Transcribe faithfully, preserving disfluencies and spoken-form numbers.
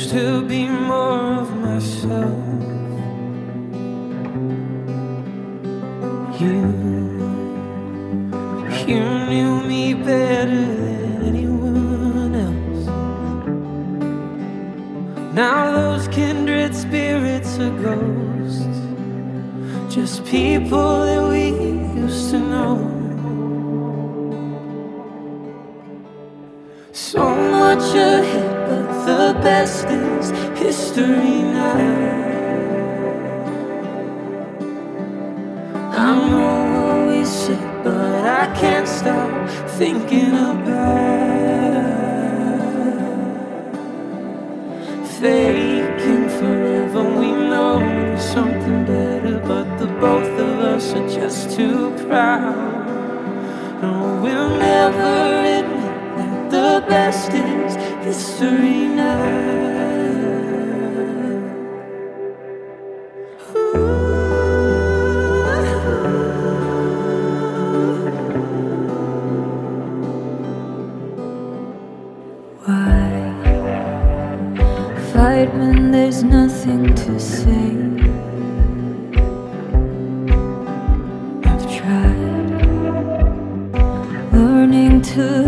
used to be more of myself. You, you knew me better than anyone else. Now those kindred spirits are ghosts, just people that we used to know. So much ahead, but the best is history now. I know what we said, but I can't stop thinking about faking forever. We know there's something better, but the both of us are just too proud. No, we'll never admit that the best is history now. Fight when there's nothing to say. I've tried learning to